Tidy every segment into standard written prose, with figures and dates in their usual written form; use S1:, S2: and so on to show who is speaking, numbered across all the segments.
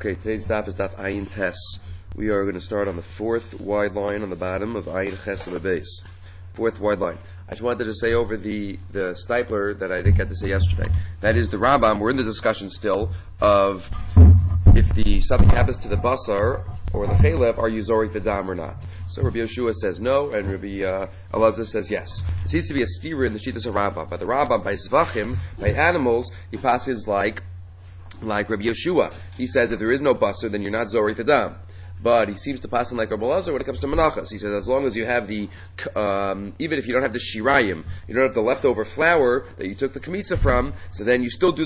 S1: Okay, today's daf is daf Ayin Tes. We are going to start on the fourth wide line on the bottom of Ayin Ches of a base. Fourth wide line. I just wanted to say over the stipler that I didn't get to say yesterday. That is the Rambam. We're in the discussion still of if something happens to the basar or the chalev, are you zorik the dam or not? So Rabbi Yeshua says no, and Rabbi Elazar says yes. There seems to be a steer in the Shittas of Rambam, but the Rambam by zvachim, by animals, he passes like Rabbi Yeshua. He says if there is no basar, then you're not zorik the dam. But he seems to pass on like Rabbi Elazar when it comes to menachas. He says as long as you have the, even if you don't have the shirayim, you don't have the leftover flour that you took the kamitza from, so then you still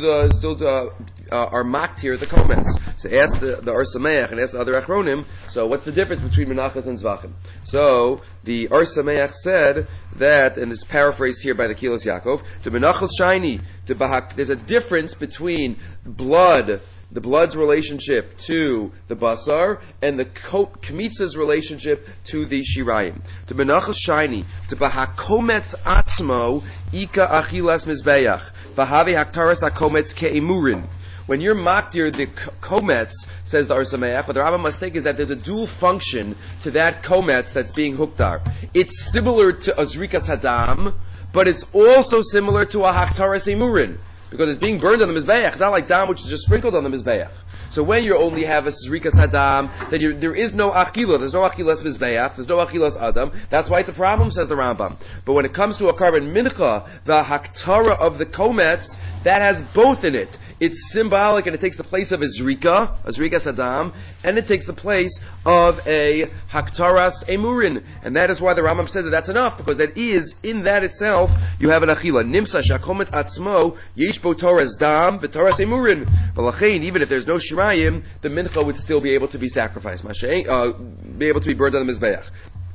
S1: are maktir the comments. So ask the Ar Sameach and ask the other achronim. So what's the difference between menachas and zvachim? So the Ar Sameach said that, and this is paraphrased here by the Kilas Yaakov, to menachas shiny, to bahak. There's a difference between the blood's relationship to the basar, and the kamitza's relationship to the shirayim. To menachas shiny, to bahakometz atzmo, ika achilas mizbeach, vahavi haktaras hakometz ke'imurin. When you're maktir the kometz, says the Ar Sameach, what the Rambam must think is that there's a dual function to that kometz that's being huktar. It's similar to azrikas hadam, but it's also similar to a haktaras emurin. Because it's being burned on the Mizbeach. It's not like dam which is just sprinkled on the Mizbeach. So when you only have a Zrikas Hadam, then there is no Achila. There's no Achilas Mizbeach. There's no Achilas Adam. That's why it's a problem, says the Rambam. But when it comes to a carbon mincha, the Haktara of the Kometz, that has both in it. It's symbolic and it takes the place of a Zrikas Hadam, and it takes the place of a Haktaras Emurin. And that is why the Rambam says that that's enough, because that is, in that itself, you have an Achila. Nimsa Shakomet Atzmo, Yesh Bo Torah's Dam, V'Torah's Emurin. V'lachein, even if there's no Shirayim, the Mincha would still be able to be sacrificed. Be able to be burned on the Mizbeach.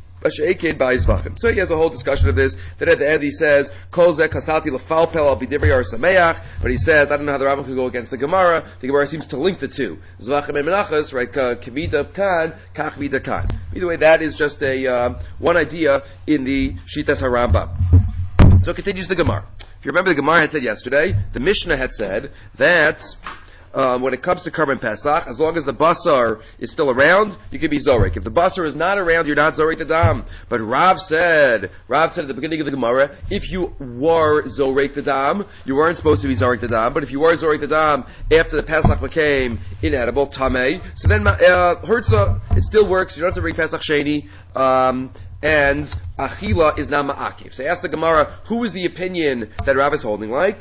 S1: So he has a whole discussion of this, that at the end he says, Kol zeh kasalti lefal pel al b'divrei Ar Sameach, but he says, I don't know how the Rambam could go against the Gemara. The Gemara seems to link the two. Zvachim and menachas, right, kavita kan, kach vida kan. Either way, that is just a, one idea in the Shitas HaRambam. So it continues the Gemara. If you remember, the Gemara had said yesterday, the Mishnah had said that when it comes to Karban Pesach, as long as the basar is still around, you can be zorik. If the basar is not around, you're not zorik the dam. But Rav said at the beginning of the Gemara, if you were zorik the dam, you weren't supposed to be zorik the dam. But if you were zorik the dam after the Pesach became inedible, tamei, so then hertza, it still works. You don't have to bring Pesach sheni. And achila is not ma'akiv. So ask the Gemara, who is the opinion that Rav is holding like?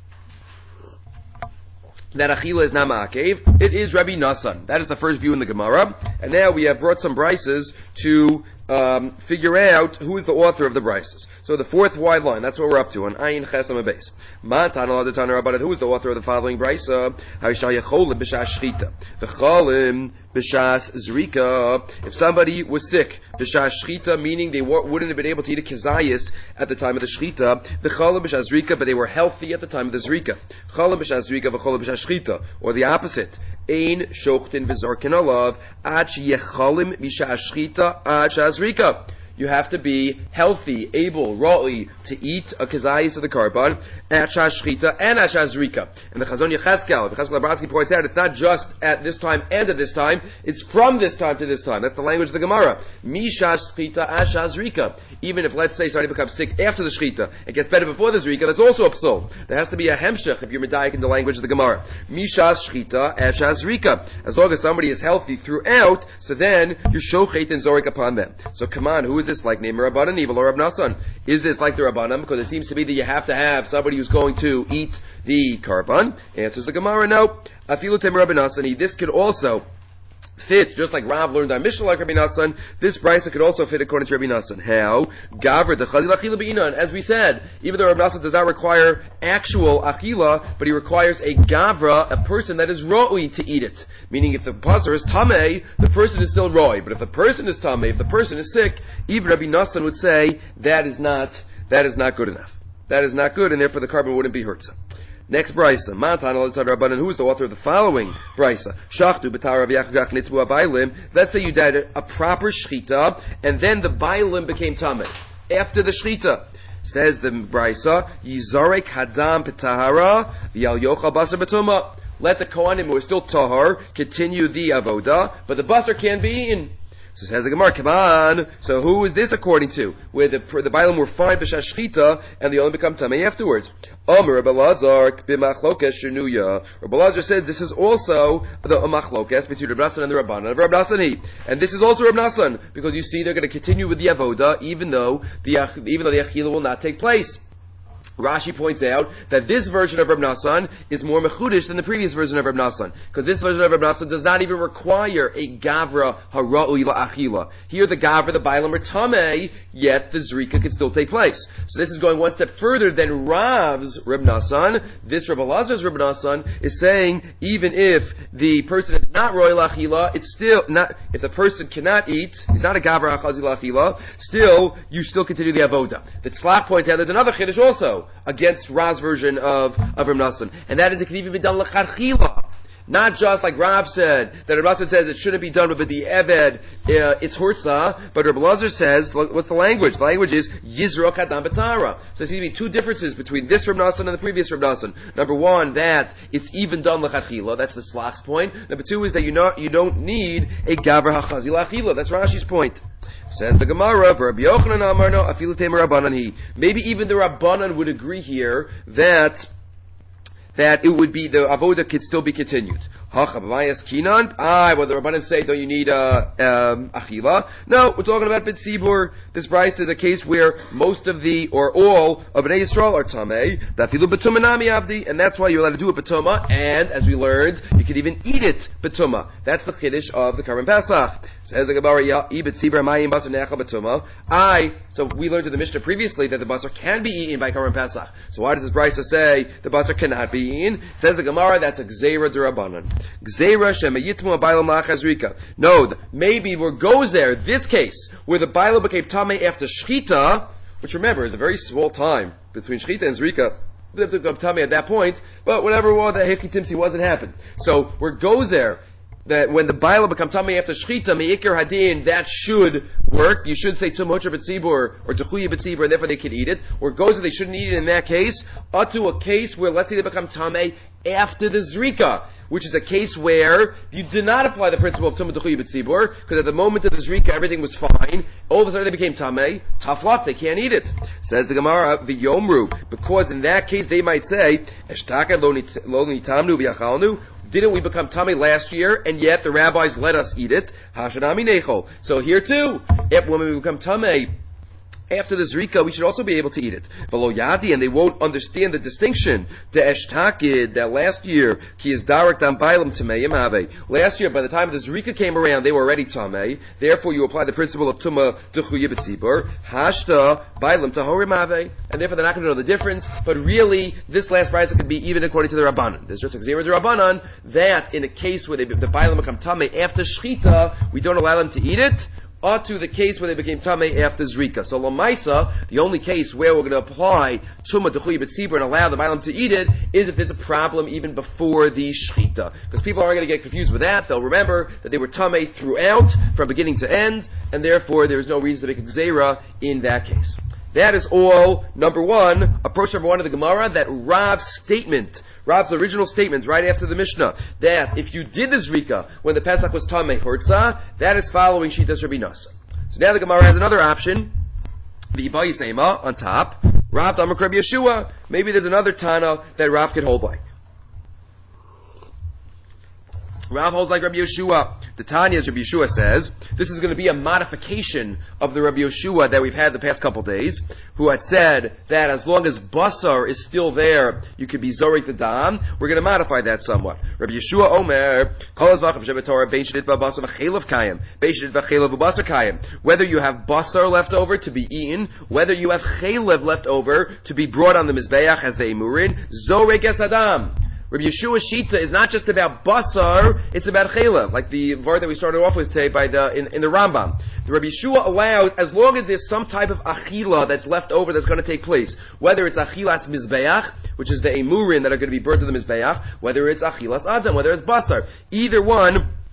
S1: That achila is not ma'akev. It is Rabbi Nassan. That is the first view in the Gemara. And now we have brought some brises to figure out who is the author of the brises. So the fourth wide line, that's what we're up to on Ayin Ches on a base. Matan al Adatan Rabbanan, who is the author of the following brisa? Harishal Yecholim b'shas shchita, v'cholim b'shas zrika. If somebody was sick, b'shas shchita, meaning they wouldn't have been able to eat a kezayis at the time of the shchita, v'cholim b'shas zrika, but they were healthy at the time of the zrika. Cholim b'shas zrika, v'cholim b'shas shchita, or the opposite. Ein shochtin v'zorkin alav, ad sheyecholim b'shas shchita, ad shazrika. You have to be healthy, able, ra'i, to eat a kezayis of the karban at shas shchita and at shas zrika. And the Chazon Yecheskel Labransky points out, it's not just at this time and at this time, it's from this time to this time. That's the language of the Gemara. Mi shas shchita at shas zrika. Even if, let's say, somebody becomes sick after the shchita, it gets better before the zrika, that's also a psal. There has to be a hemshech if you're medayik in the language of the Gemara. Mi shas shchita at shas zrika. As long as somebody is healthy throughout, so then you're shochet and zorik upon them. So come on, who is this like name Rabbanan, Evil or Rab Nassan? Is this like the Rabbanan? Because it seems to be that you have to have somebody who's going to eat the karban. Answers the Gemara, no. Afilu tem Rab Nassan. This could also fit, just like Rav learned on Mishnah like Rabbi Nassan, this brisa could also fit according to Rabbi Nassan. How? Gavra dechadil achila be'inan. As we said, even though Rabbi Nassan does not require actual achila, but he requires a gavra, a person that is roi to eat it. Meaning if the passer is tamei, the person is still roi. But if the person is tamei, if the person is sick, even Rabbi Nassan would say that is not good enough. That is not good, and therefore the carbon wouldn't be hertza. Next brisa, Matan al Rabbanan, who is the author of the following brisa? Shachtu b'tar Rav Yaakov nitzbu bailim. Let's say you did a proper shchita, and then the bailim became tamei after the shchita. Says the brisa, Yizarek hadam b'tahara v'yal yochal basar b'tuma. let the Kohanim who are still tahar continue the avoda, but the basar can be eaten. So says the Gemara, come on. So who is this according to? Where the Bailam were fine b'shas shchita and they only become tamei afterwards. Amar Rabbi Elazar b'machlokes shenuya. Rabbi Elazar says this is also the machlokes between Rabbi Nassan and the Rabbanan of Rabbi Nassan. And this is also Rabbi Nassan because you see they're going to continue with the avoda even though the achila will not take place. Rashi points out that this version of Reb Nassan is more mechudish than the previous version of Reb Nassan, because this version of Reb Nassan does not even require a gavra hara'ui la'achila. Here the gavra, the bailam, are tamei, yet the zrika can still take place. So this is going one step further than Rav's Reb Nassan. This Reb Elazar's Reb Nassan is saying even if the person is not royal achila, it's still not. If the person cannot eat, he's not a gavra achazi la'achila. Still, you still continue the avoda. The Tzlach points out there's another chiddush also against Rav's version of Reb Nassan, and that is it can even be done l'charchila. Not just like Rav said, that Reb Nassan says it shouldn't be done with the Eved, it's Hurtza, but Reb Elazar says, what's the language? The language is Yizrok Adam B'tara. So there seems to be two differences between this Reb Nassan and the previous Reb Nassan. Number one, that it's even done l'chachila, that's the Slach's point. Number two is that you don't need a Gavar HaChazi l'achila, that's Rashi's point. Says the Gemara, Rabbi Yochanan Amarno, Afilu Temer Rabbanan Hi. Maybe even the Rabbanan would agree here that it would be, the avoda could still be continued. Well, the Rabbanan say, don't you need achila? No, we're talking about Beit Tzibur. This Bryce is a case where most of or all of Bnei Yisrael are tamei. Dafilu b'tumah nami avdi, and that's why you're allowed to do it b'tumah. And as we learned, you could even eat it b'tumah. That's the chiddush of the Karban Pesach. Says the Gemara, Beit Tzibur mayim basar ne'achal b'tumah. So we learned in the Mishnah previously that the basar can be eaten by Karban Pesach. So why does this Bryce say the basar cannot be eaten? Says the Gemara, that's a gzeira d'Rabbanan. Gzeira shemayitmu abaylam la'achazrika. No, maybe where goes there, this case, where the baylam became tamei after shchita, which remember is a very small time between shchita and zrika, they have to become tamei at that point, but whatever was that hifki timsi wasn't happened. So where goes there, that when the baylam become tamei after shchita, me'ikar hadin, that should work. You should say tumhotra b'tzibur or techuya b'tzibur, and therefore they can eat it. Or it goes that they shouldn't eat it in that case, up to a case where let's say they become tamei after the zrika, which is a case where you did not apply the principle of tumah techuya b'tzibur, because at the moment of the zrika everything was fine. All of a sudden they became tamei. Tough luck, they can't eat it. Says the Gemara, v'yomru, because in that case they might say, eshtaka lo nitamnu v'yachalnu. Didn't we become tamei last year, and yet the rabbis let us eat it? Hashanami nechol. So here too, when we become tamei after the zrika, we should also be able to eat it. V'lo yadi, and they won't understand the distinction. The eshtakid, that last year, ki is darak dam bailam tamei have. Last year, by the time the zrika came around, they were already tamei. Therefore, you apply the principle of tumah techuya b'tzibur. Hashta bailam tahorim have, and therefore they're not going to know the difference. But really, this last brayso could be even according to the Rabbanan. There's just a gzeira d'Rabbanan that in a case where the bailam become tamei after shchita, we don't allow them to eat it, or to the case where they became tamei after zrika. So lamaisa, the only case where we're going to apply tumah techuya b'tzibur and allow the bailam to eat it is if there's a problem even before the shchita. Because people aren't going to get confused with that. They'll remember that they were tamei throughout, from beginning to end, and therefore there's no reason to make a gzeira in that case. That is all, approach number one of the Gemara, that Rav's original statement right after the Mishnah, that if you did the Zrika when the Pesach was Tamei Hurtza, that is following Shitas Rabbi Nassan. So now the Gemara has another option, the Ibayisema on top, Rav Amar Rabbi Yeshua. Maybe there's another Tana that Rav could hold like. Rav holds like Rabbi Yeshua. The Tanya, as Rabbi Yeshua says, this is going to be a modification of the Rabbi Yeshua that we've had the past couple days, who had said that as long as basar is still there, you could be zorik the dam. We're going to modify that somewhat. Rabbi Yeshua Omer, whether you have basar left over to be eaten, whether you have chaylev left over to be brought on the mizbeach as the emurin, zorek es adam. Rabbi Yeshua's shita is not just about basar, it's about chaylev, like the word that we started off with today in the Rambam. The Rabbi Yeshua allows, as long as there's some type of achila that's left over that's going to take place, whether it's achilas mizbeach, which is the emurin that are going to be burned to the mizbeach, whether it's achilas adam, whether it's basar, either one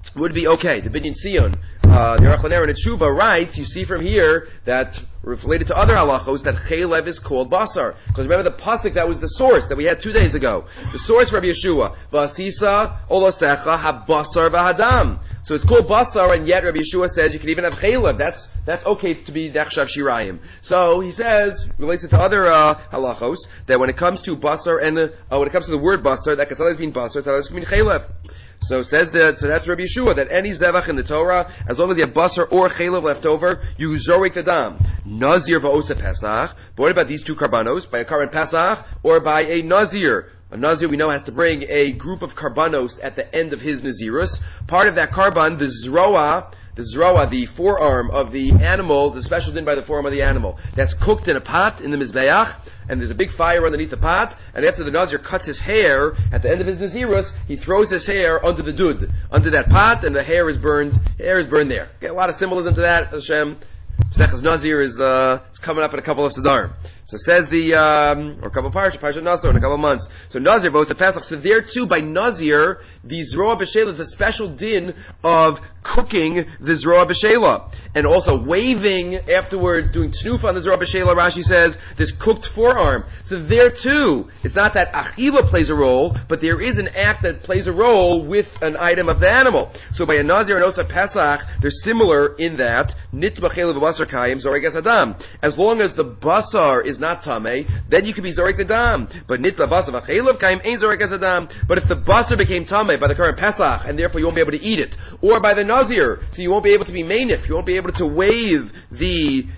S1: would be okay. The Binyan Sion, the Aruch LaNer and Tshuva writes, you see from here that related to other halachos that chaylev is called basar. Because remember the pasuk that was the source that we had 2 days ago. The source for Rabbi Yeshua, v'asisa olosecha ha-basar v'hadam. So it's called basar, and yet Rabbi Yeshua says you can even have chaylev. That's okay to be nechshav shirayim. So he says, relates it to other halachos, that when it comes to basar and when it comes to the word basar, that can sometimes mean basar, sometimes mean chaylev. So says that. So that's Rabbi Yeshua, that any zevach in the Torah, as long as you have basar or chaylev left over, you zorik the dam. Nazir va'osa pesach. But what about these two karbanos? By a karban pesach or by a nazir? A nazir we know has to bring a group of karbanos at the end of his nazirus. Part of that karban, the zroa, the forearm of the animal, the special din by the forearm of the animal, that's cooked in a pot in the mizbeach, and there's a big fire underneath the pot, and after the nazir cuts his hair, at the end of his nazirus, he throws his hair under the dud, under that pot, and the hair is burned there. Okay, a lot of symbolism to that, Hashem. Pesach's Nazir is coming up in a couple of Siddharim. So says the, or a couple of Parshat Naso in a couple of months. So Nazir votes the Pesach. So there too, by Nazir, the Zroa B'Sheila is a special din of cooking the Zroa B'Sheila. And also waving afterwards, doing tnuf on the Zroa B'Sheila, Rashi says, this cooked forearm. So there too, it's not that Achila plays a role, but there is an act that plays a role with an item of the animal. So by a Nazir and Osa Pesach, they're similar in that, Nit B'Chela V'Basar Kayim Zorek Es Adam. As long as the basar is not tamei, then you can be zorek the dam. But nit basar v'chelav kaim ain't zorek as a dam. But if the basar became tamei by the current Pesach, and therefore you won't be able to eat it, or by the nazir, so you won't be able to be mainif, you won't be able to wave the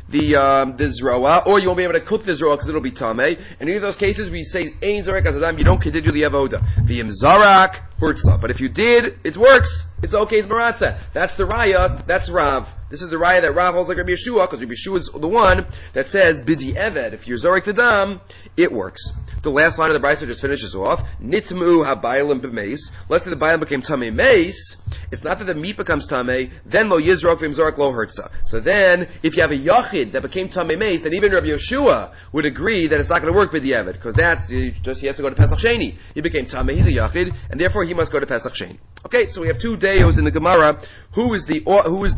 S1: zroa, or you won't be able to cook the zroa because it'll be tamei. In either of those cases, we say ain't zorek as a dam. You don't continue the avoda. V'yim zarak hurtza. But if you did, it works. It's okay. It's maratza. That's the raya. That's Rav. This is the raya that Rav holds like Rabbi Yeshua, because Rabbi Yeshua is the one that says bidi eved. If you're zorik the dam, it works. The last line of the Brisa just finishes off. Nitmu habaylim b'meis. Let's say the baylim became tamei meis. It's not that the meat becomes tamei. Then lo yizrok v'imzorek lo hurtza. So then, if you have a yachid that became tamei meis, then even Rabbi Yeshua would agree that it's not going to work bidi eved, because that's he has to go to Pesach Sheni. He became tamei. He's a yachid, and therefore he must go to Pesach Sheni. Okay, so we have two deos in the Gemara. Who is the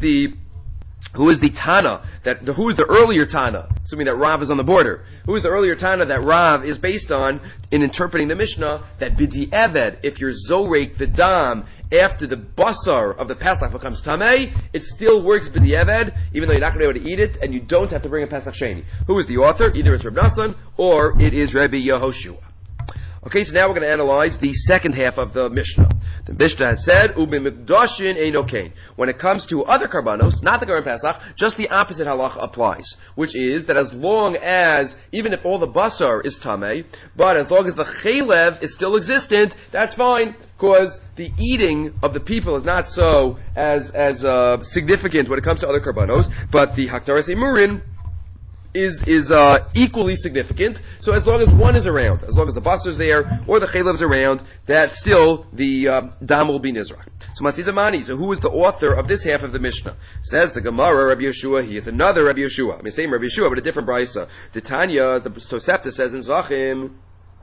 S1: Tana, who is the earlier Tana, assuming that Rav is on the border? Who is the earlier Tana that Rav is based on in interpreting the Mishnah that b'di eved, if you're zorek the dam after the basar of the Pesach becomes tamei, it still works b'di eved, even though you're not going to be able to eat it, and you don't have to bring a Pesach Sheni. Who is the author? Either it's Reb Nassan or it is Rabbi Yehoshua. Okay, so now we're going to analyze the second half of the Mishnah. The Mishnah had said, "Ubimikdashin eino kain." When it comes to other karbanos, not the Karban Pesach, just the opposite halacha applies, which is that as long as, even if all the basar is tamei, but as long as the chaylev is still existent, that's fine, because the eating of the people is not so as significant when it comes to other karbanos, but the hakdaras emurin is equally significant. So as long as one is around, as long as the basar is there or the chaylev is around, that still the dam will be nizrak. So Masizamani, so who is the author of this half of the Mishnah? Says the Gemara, Rabbi Yeshua. He is another Rabbi Yeshua. I mean, same Rabbi Yeshua, but a different brisa. The Tanya, the Tosefta says in Zvachim.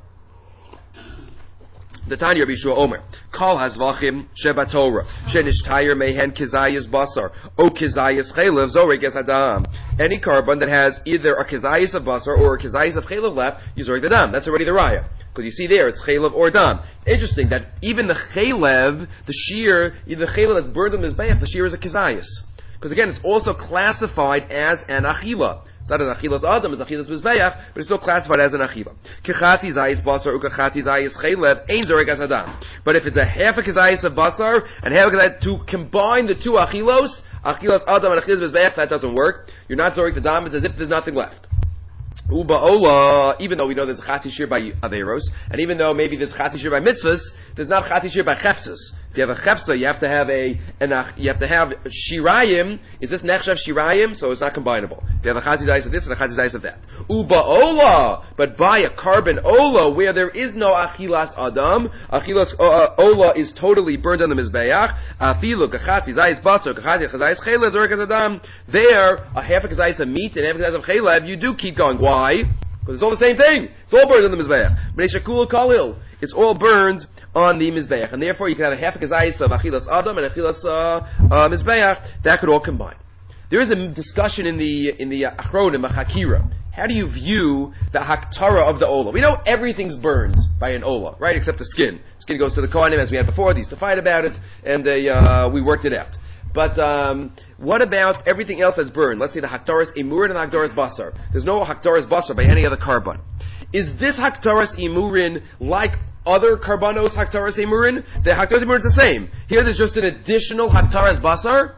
S1: The Tanya Rabbi Yeshua Omer, Kol hazvachim sheba Torah, shenishtayir mehen kizayis basar, o kizayis chaylev zorek es adam. Any carbon that has either a kizayis of basar or a kizayis of chaylev left, you zorek the dam. That's already the raya. Because you see there, it's chaylev or dam. It's interesting that even the chaylev, the shear, either the chaylev that's burned on the mizbeach, the shear is a kizayis. Because again, it's also classified as an achila. It's not an achilas adam, it's achilas mizbeach, but it's still classified as an achila. Kechatzi zayis basar ukachatzi zayis chaylev ein zorek as adam. But if it's a half a kizayis of basar and half a kizayis, to combine the two achilos adam and achilas mizbeach, that doesn't work. You're not zorek the dam. It's as if there's nothing left. Uba'ola, even though we know there's a chatzi shir by averos, and even though maybe there's chatzi shir by mitzvahs, there's not chatzi shir by chefsas. If you have a chefsa, you have to have shirayim. Is this nechshav shirayim? So it's not combinable. If you have a chatzi zayis of this and a chatzi zayis of that. Uba'ola, but by a carbon ola, where there is no achilas adam, achilas ola is totally burned on the mizbeach, afilu kachatzi zayis basar, kachatzi zayis chaylev zorek as adam, there, a half a kazayis of meat and half a kazayis of chaylev, you do keep going. Why? Because it's all the same thing. It's all burned in the mizbeach. Bnei shakula kalil. it's all burned on the Mizbeach. And therefore you can have a half a kazayis of Achilas Adam and Achilas Mizbeach. That could all combine. There is a discussion in the Achronim, Chakira. How do you view the Haktara of the Ola? We know everything's burned by an Ola, right? Except the skin. Skin goes to the Kohanim, as we had before. They used to fight about it, and we worked it out. But what about everything else that's burned? Let's say the Haktaras Imurin and Haktaras Basar. There's no Haktaras Basar by any other carbon. Is this Haktaras Imurin like other Karbanos Haktaras Imurin? The Haktaras Imurin is the same. Here there's just an additional Haktaras Basar.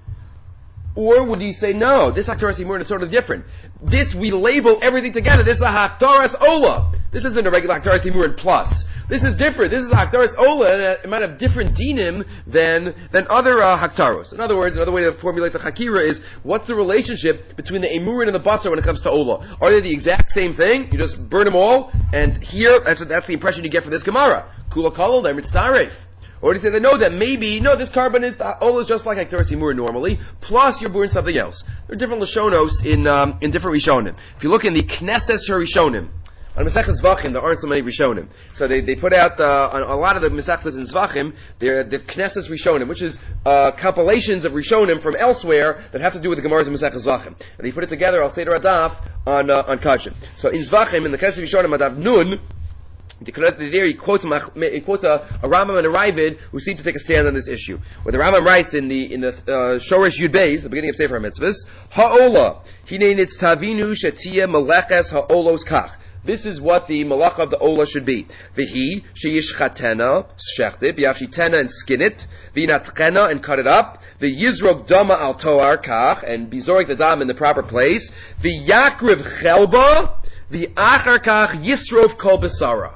S1: Or would you say, no, this Haktaras Imurin is totally different. This, we label everything together. This is a Haktaras Ola. This isn't a regular Haktaras Imurin plus. This is different. This is a Haktaras Ola, and it might have different dinim than other Haktaros. In other words, another way to formulate the Hakira is, what's the relationship between the Imurin and the Basar when it comes to Ola? Are they the exact same thing? You just burn them all, and here, that's the impression you get from this Gemara. Kula Kalol, they're mitzaref. Or do you say that this carbon is, Ola is just like Haktaras Imurin normally, plus you're burning something else. There are different Lashonos in different Rishonim. If you look in the Knesses Rishonim, on Maseches Zvachim, there aren't so many Rishonim. So they put out, on a lot of the Maseches in Zvachim, they're the Knesses Rishonim, which is, compilations of Rishonim from elsewhere that have to do with the Gemaras in Maseches Zvachim. And they put it together, I'll say the Radaf, on Kachin. So in Zvachim, in the Knesses Rishonim, Adav Nun, there he quotes a Rambam and a Ravid who seem to take a stand on this issue. Where the Rambam writes in the Shoresh Yud Beis, the beginning of Sefer HaMitzvahs, Ha'ola, hine nitztavinu shetia meleches ha'olos kach. This is what the malach of the Ola should be. V'hi sheyishchatena, shechtit, v'yavshitena and skin it, v'yinatchena and cut it up, v'yizrok dama al toar kach, and bizorik the dam in the proper place, v'yakriv chelba, v'achar kach yisrov kol besara.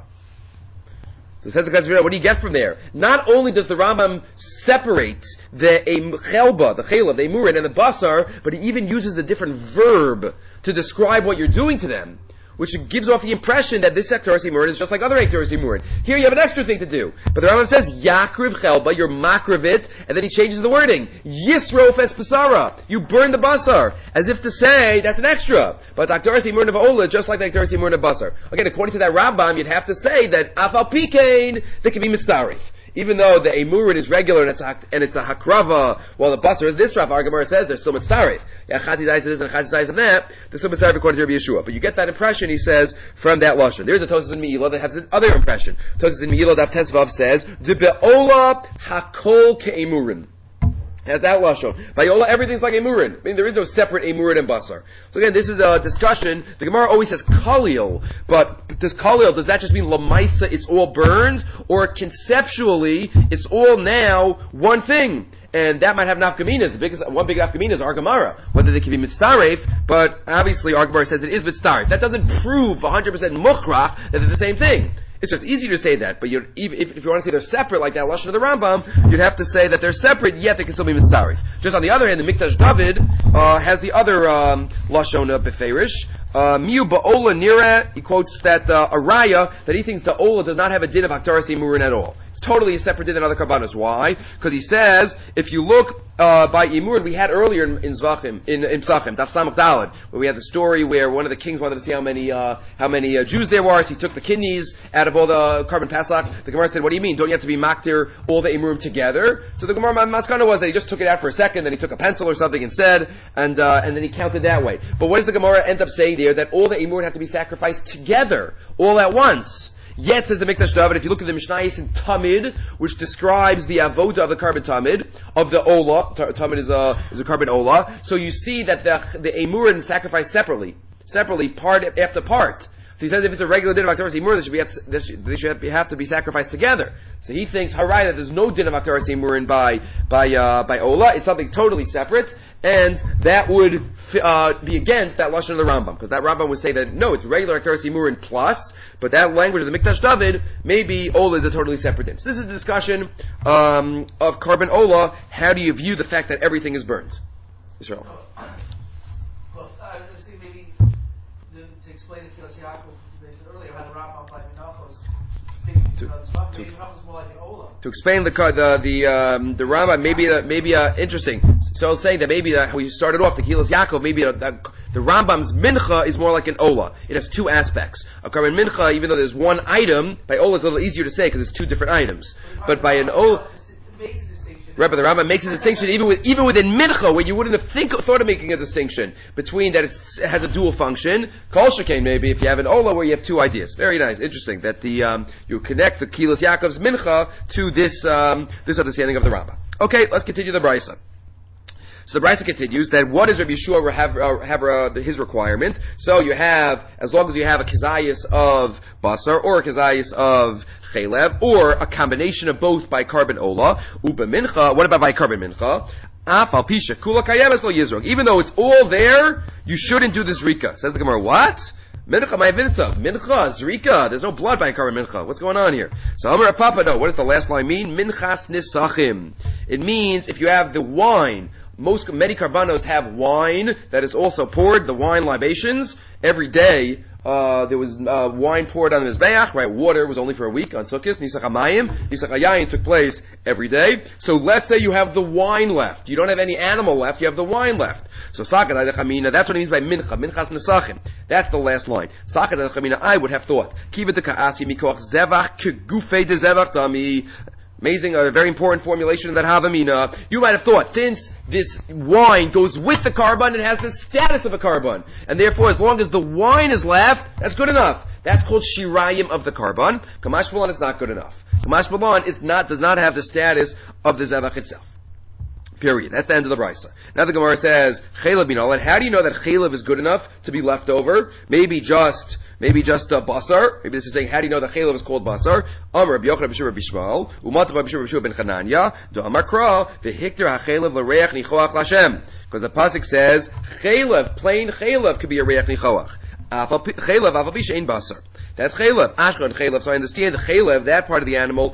S1: So says the Chazir, what do you get from there? Not only does the Rambam separate the chelba, the chelav, the emurin, and the basar, but he even uses a different verb to describe what you're doing to them, which gives off the impression that this Haktaras Imurin is just like other Haktaras Imurin. Here you have an extra thing to do. But the Rambam says, Yakriv Chelba, you're makriv it, and then he changes the wording. Yisrof es basara, you burn the basar, as if to say, that's an extra. But the Haktaras Imurin of Ola is just like the Haktaras Imurin of basar. Again, according to that Rambam, you'd have to say that Afal Pikain, they can be mitzarif. Even though the emurin is regular and it's a hakrava, while the basar is this Rav, our Gemara says they're still mitzarif. Chati zayis of this and chati zayis of that, they're still mitzarif according to Rabbi Yeshua. But you get that impression, he says, from that lashon. There's a Tosas in Me'ilah that has another impression. Tosas in Me'ilah Daf Tesvav says, De be'ola hakol ke'emurin. Has that lashon. By Ola, everything's like emurin. I mean, there is no separate emurin and basar. So again, this is a discussion. The Gemara always says kalil, but does that just mean lamaisa? It's all burned, or conceptually, it's all now one thing? And that might have nafkaminas. One big nafkamina is our Gemara, whether they can be mitzaref, but obviously our Gemara says it is mitzaref. That doesn't prove 100% mukhrach that they're the same thing. It's just easier to say that, but if you want to say they're separate, like that lashon of the Rambam, you'd have to say that they're separate, yet they can still be mitzaref. Just on the other hand, the Mikdash David has the other lashon of beferish. Miu ba'ola nira, he quotes that a raya that he thinks the ola does not have a din of Haktaras Imurin at all. It's totally a separate din than other karbanos. Why? Because he says, if you look by Imurin, we had earlier in Zvachim, in Psachim, Daf Samach Daled, where we had the story where one of the kings wanted to see how many Jews there were, so he took the kidneys out of all the carbon pasachs. The Gemara said, what do you mean? Don't you have to be maktir all the Imurim together? So the Gemara Maskana was that he just took it out for a second, then he took a pencil or something instead, and then he counted that way. But what does the Gemara end up saying there? That all the Imurim have to be sacrificed together, all at once. Yet, says the Mikdash David, if you look at the Mishnayos in Tamid, which describes the avoda of the carbon Tamid, of the Ola, Tamid is a carbon Ola, so you see that the Emurim sacrificed separately, part after part. So he says if it's a regular din of Haktaras Imurin, they should have to be sacrificed together. So he thinks, harai, that there's no din of Haktaras Imurin by Ola, it's something totally separate, and that would be against that lashon of the Rambam, because that Rambam would say that no, it's regular Haktaras Imurin plus, but that language of the Mikdash David, maybe Ola is a totally separate din. So this is a discussion of carbon Ola. How do you view the fact that everything is burned? Israel.
S2: Well, see, maybe to explain the Kilas Yaakov mentioned earlier, how the Rambam like Menachos maybe Menachos more like an Ola.
S1: To explain the Rambam, maybe interesting. So I'll say that maybe we started off the Kilas Yaakov, maybe The Rambam's mincha is more like an ola. It has two aspects. A carbon mincha, even though there's one item, by ola it's a little easier to say because it's two different items. But by an ola,
S2: makes a distinction.
S1: right, but the Rambam makes a distinction even within mincha, where you wouldn't have thought of making a distinction between that it has a dual function. Kol shekain maybe if you have an ola where you have two ideas. Very nice, interesting that you connect the Kilas Yaakov's mincha to this understanding of the Rambam. Okay, let's continue the brisa. So the brisa continues that what does Rabbi Yeshua have his requirement? So you have, as long as you have a kazayas of basar or a kazayas of chelev or a combination of both by carbon ola, uba mincha. What about by carbon mincha? Afal pisha kula kayemes lo yizrog. Even though it's all there, you shouldn't do this rika. Says the Gemara, what? Mincha, my vinta. Mincha, zrika. There's no blood by carbon mincha. What's going on here? So Amar Papa, no. What does the last line mean? Minchas nisachim. It means if you have the wine. Many karbanos have wine that is also poured, the wine libations. Every day, there was wine poured on the Mizbeach, right? Water was only for a week on Sukkot. Nisach HaMayim, Nisach HaYayin took place every day. So let's say you have the wine left. You don't have any animal left, you have the wine left. So Sakat Adechamina, that's what it means by mincha, minchas nesachim. That's the last line. Sakat Adechamina, I would have thought. Kivet de ka'asi mikoach zevach kegufei de zevach tami. Amazing, a very important formulation of that Havamina. You might have thought, since this wine goes with the carbon, it has the status of a carbon. And therefore, as long as the wine is left, that's good enough. That's called shirayim of the carbon. Kamash Malan is not good enough. Kamash Malan does not have the status of the Zevach itself. Period. That's the end of the brisa. Now the Gemara says, Chelev binol, and how do you know that Chelev is good enough to be left over? Maybe just basar. Maybe this is saying, how do you know that Chelev is called basar? Amar Rabbi Yochanan b'Shur Rabbi Shmuel, Umat Rabbi Shur ben Chananya, Do Amar Kra, V'hikter ha'Chelev l'reach nichoach l'Hashem. Because the pasuk says, Chelev, plain Chelev could be a reach nichoach. Chelev afal pi she'ein basar. That's chelev. Ashkan chelev. So I understand the chelev, that part of the animal.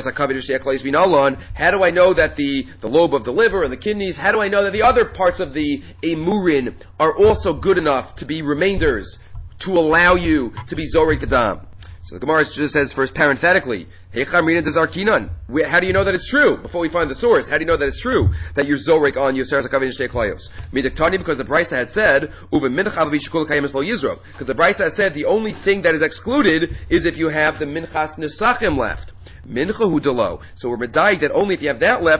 S1: How do I know that the lobe of the liver and the kidneys? How do I know that the other parts of the emurin are also good enough to be remainders to allow you to be zorik the dam? So the Gemara just says first parenthetically, how do you know that it's true? Before we find the source, how do you know that it's true that you're zorik on Yoseret HaKavin Shtei Klayos? Because the Brisa had said, because the Brisa had said the only thing that is excluded is if you have the minchas nesachim left. Mincha hu delo. So we're medayik that only if you have that left,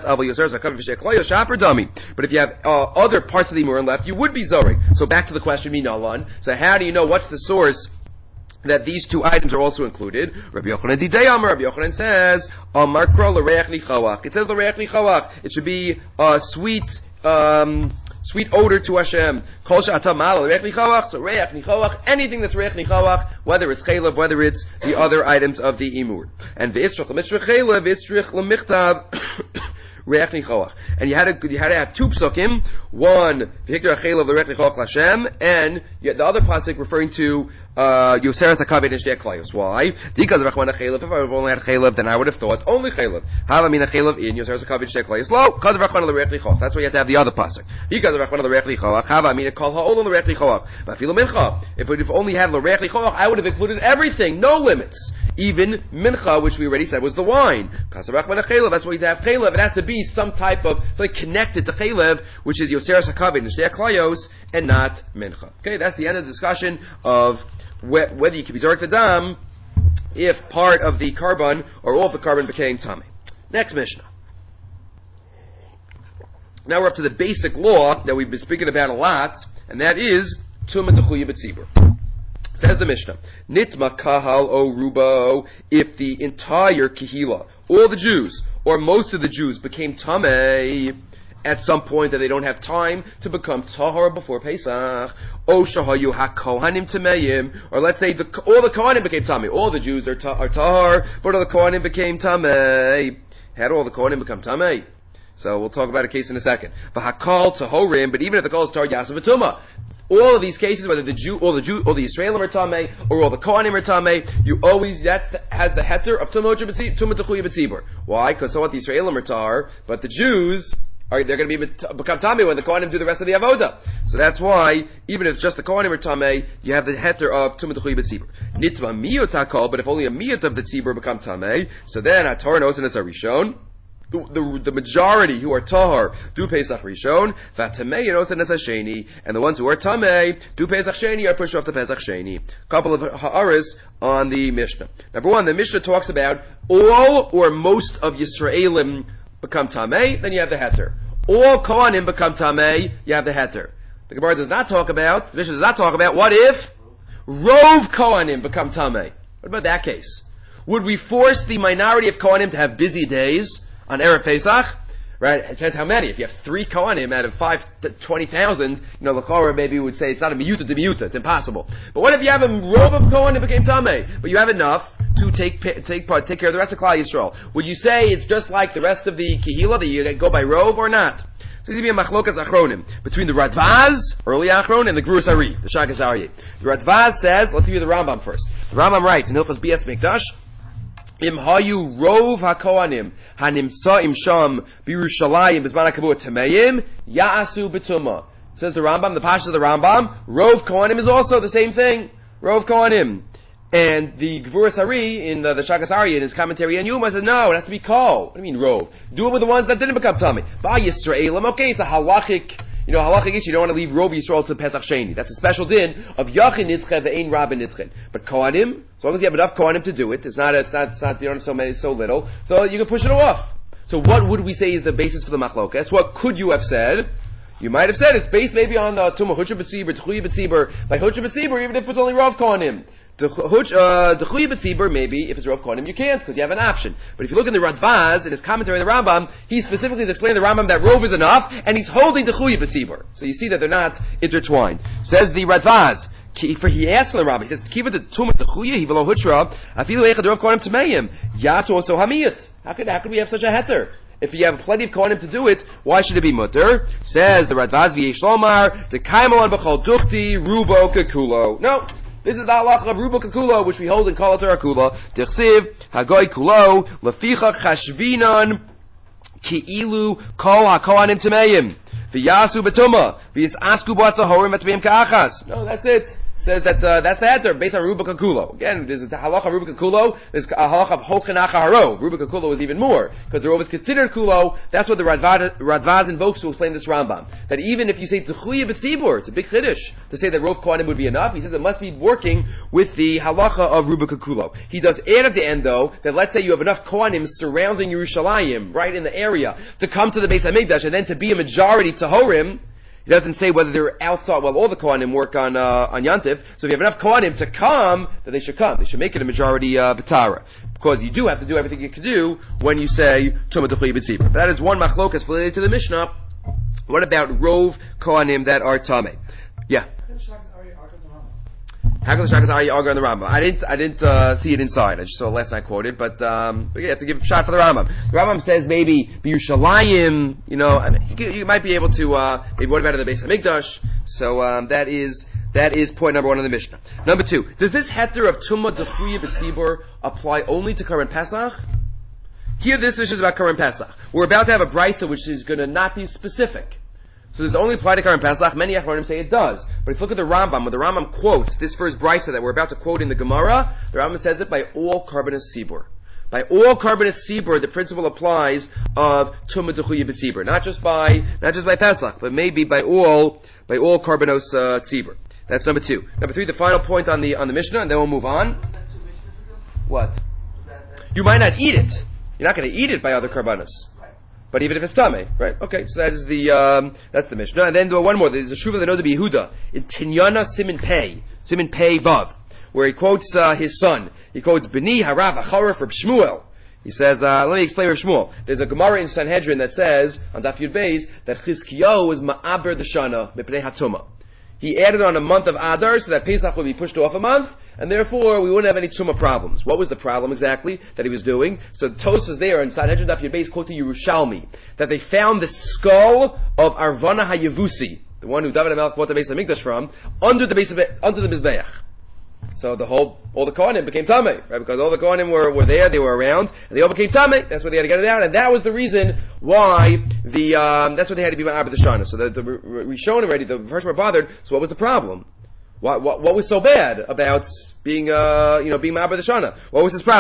S1: but if you have other parts of the emurin left, you would be zorik. So back to the question, minalan. So how do you know what's the source that these two items are also included? Rabbi Yochanan Didei Amar. Rabbi Yochanan says, Amar Kra l'reach nichawach. It says l'reach nichawach. It should be sweet odor to Hashem. Kol she'atam mal l'reach nichawach. So reach nichawach, anything that's reach nichawach, whether it's chelev, whether it's the other items of the imur. And v'isrich l'misrich chelev, v'isrich l'michtav. And you had to have two psukim, one v'hikter ha'chelev l'reach nichawach l'Hashem, and the other pasuk referring to Yoseres HaKaved and Shtei Klayos. Why? Because if I only had chelev, then I would have thought only chelev. Havamina chelev in Yoseres HaKaved and Shtei Klayos. Lo, because of Rachman l'reach nichawach. That's why you have to have the other pasuk. Because of Rachman l'reach nichawach, havamina kol ha'olam l'reach nichawach. V'afilu mincha. If we'd only had l'reach nichawach, I would have included everything, no limits. Even mincha, which we already said was the wine. Because of Rachman chelev, that's why you have chelev. It has to be some type of something connected to chelev, which is Yoseres HaKaved and Shtei Klayos, and not mincha. Okay, that's the end of the discussion of whether you could be zorik the dam if part of the carbon or all of the carbon became tummy. Next Mishnah. Now we're up to the basic law that we've been speaking about a lot, and that is tumah dechuya b'tzibur. Says the Mishnah, Nitma kahal o rubo, if the entire kehila, all the Jews, or most of the Jews became tamei at some point that they don't have time to become tahor before Pesach, o shahayu ha-kohanim tameim, or let's say all the kohanim became tamei, all the Jews are tahor, but all the kohanim became tamei. How do all the kohanim become tamei? So we'll talk about a case in a second. V'hakal tahorim, but even if the kol is tahor yasav v'tumah, all of these cases, whether the Yisraelim are tamei, or all the Kohanim are tamei, you always, has the heter of tumah techuya b'tzibur. Why? Because so what, the Yisraelim are tahor, but the Jews, they're going to become tamei when the Kohanim do the rest of the avoda. So that's why, even if it's just the Kohanim are tamei, you have the heter of tumah techuya b'tzibur. Nitma miyot hakol, but if only a miyot of the tzibur become tamei, so then Torah knows in this Arishon, the majority who are tahar do Pesach Rishon, and the ones who are tamei do Pesach Sheni are pushed off to Pesach Sheni. Couple of ha'aris on the Mishnah. Number one, the Mishnah talks about all or most of Yisraelim become tamei, then you have the heter. All Kohanim become tamei, you have the heter. The Mishnah does not talk about what if Rov Kohanim become tamei. What about that case? Would we force the minority of Kohanim to have busy days on Erev Pesach? Right? It depends how many. If you have 3 Kohanim out of 20,000, L'chora maybe would say it's not a miyuta to miyuta. It's impossible. But what if you have a rov of Kohanim became tamei, but you have enough to take care of the rest of Klal Yisrael? Would you say it's just like the rest of the Kehila that you go by rov or not? So there's going to be a machlokas achronim between the Radvaz, early achron, and the Grus Ari, the Shagas Aryeh. The Radvaz says, let's see the Rambam first. The Rambam writes in Hilchos Bias Mikdash, Im hayu rov hakohanim hanimtzaim sham b'Yerushalayim b'zman hakavua tameim ya'asu b'tumah. Says the Rambam, the Pashas of the Rambam, rov kohanim is also the same thing. Rov kohanim. And the Gvuras Ari in the Shagas Aryeh in his commentary on Yuma says, no, it has to be kol. What do you mean rov? Do it with the ones that didn't become tamei. Ba Yisraelim, okay, it's a halachic issue. You don't want to leave Rov Yisrael to Pesach Sheni. That's a special din of Yachin Nitzchen ve'ein Rabin Nitzchen. But Kohanim, as long as you have enough Kohanim to do it, it's not, you don't have so little, so you can push it off. So what would we say is the basis for the machlokas? What could you have said? You might have said it's based maybe on the Tumah Hucha B'Tzibur, T'chuyi B'Tzibur, by Hucha B'Tzibur, even if it's only Rav Kohanim. T'chuyi B'Tzibur, maybe, if it's Rav Kohanim, you can't, because you have an option. But if you look in the Radvaz, in his commentary on the Rambam, he specifically is explaining the Rambam that Rov is enough, and he's holding T'chuyi B'Tzibur. So you see that they're not intertwined. Says the Radvaz, for he asks the Rambam, he says, Kiva the Tumah T'chuyi, he v'lo Hutra, afilu echad Rav Kohanim T'meim, Yasu also Hamiyat. How could we have such a heter? If you have plenty of Kohanim to do it, why should it be mutter? Says the Radvaz v'yesh lomar, T'kaimon b'chol duchti, rubo kekulo. No. This is the halacha of rubo kekulo, which we hold in Kol HaTorah Kula. T'chsiv, hagoy kulo, lefichach chashvinon, ki'ilu kol ha-kohanim t'meim, v'yasu b'tumah, v'yisasku b'atzahorim v'tmeim ka'achas. No, that's it. Says that that's the heter based on Ruba Kakulo. Again, there's a halacha of Ruba Kakulo. There's a halacha of Holchenacha Harov. Ruba Kakulo is even more because the Rov is considered Kulo. That's what the Radvaz invokes to explain this Rambam. That even if you say T'chuyi B'Tzibur, it's a big chiddush to say that Rov Kohanim would be enough. He says it must be working with the halacha of Ruba Kakulo. He does add at the end though that let's say you have enough Kohanim surrounding Yerushalayim, right in the area, to come to the Beis Hamikdash and then to be a majority Tahorim. He doesn't say whether they're outside. Well, all the Kohanim work on Yantiv. So if you have enough Kohanim to come, then they should come. They should make it a majority B'tara. Because you do have to do everything you can do when you say Tumah T'chuyi B'Tzibur. But that is one machlokas related to the Mishnah. What about Rov Kohanim that are Tamei? Yeah. How can the Shagas Aryeh argue on the Rambam? I didn't see it inside. I just saw it last night quoted, but you have to give a shot for the Rambam. The Rambam says maybe B'Yerushalayim, you might be able to, maybe what about in the Beis Hamikdash? So, that is point number 1 on the Mishnah. Number 2, does this heter of Tumah T'chuyi B'Tzibur apply only to Korban Pesach? Here this Mishnah is about Korban Pesach. We're about to have a brisa which is going to not be specific. So does it only apply to Korban Pesach? Many Achronim say it does. But if you look at the Rambam, when the Rambam quotes this first brisa that we're about to quote in the Gemara, the Rambam says it by all Korbanos Tzibur. By all Korbanos Tzibur, the principle applies of Tumah T'chuyi B'Tzibur. Not just by Pesach, but maybe by all Korbanos Tzibur. That's number 2. Number 3, the final point on the Mishnah, and then we'll move on. What? You might not eat it. You're not going to eat it by other Korbanos. But even if it's tamei, right? Okay, so that is that's the Mishnah. And then one more. There's a Shuva that knows to be Yehuda in Tinyana Simin Pei Vav, where he quotes his son. He quotes B'ni Harav Acharef Reb Shmuel. He says, let me explain Reb Shmuel. There's a Gemara in Sanhedrin that says on Daf Yud Beis that Chizkiyahu was Ma'aber Deshana Mipnei Hatumah. He added on a month of Adar so that Pesach would be pushed off a month, and therefore we wouldn't have any Tumah problems. What was the problem exactly that he was doing? So Tos was there, and Sanhedrin Daf Yud Beis quoting Yerushalmi, that they found the skull of Arvana HaYevusi, the one who David HaMelech bought the Beis HaMikdash from, under the Mizbeach. So all the Kohanim became Tamei, right? Because all the Kohanim were there, they were around, and they all became Tamei. That's why they had to get it out, and that was the reason why that's why they had to be Ma'aber Deshana. So we shown already, the first were bothered, so what was the problem? What was so bad about being Ma'aber Deshana? What was his problem?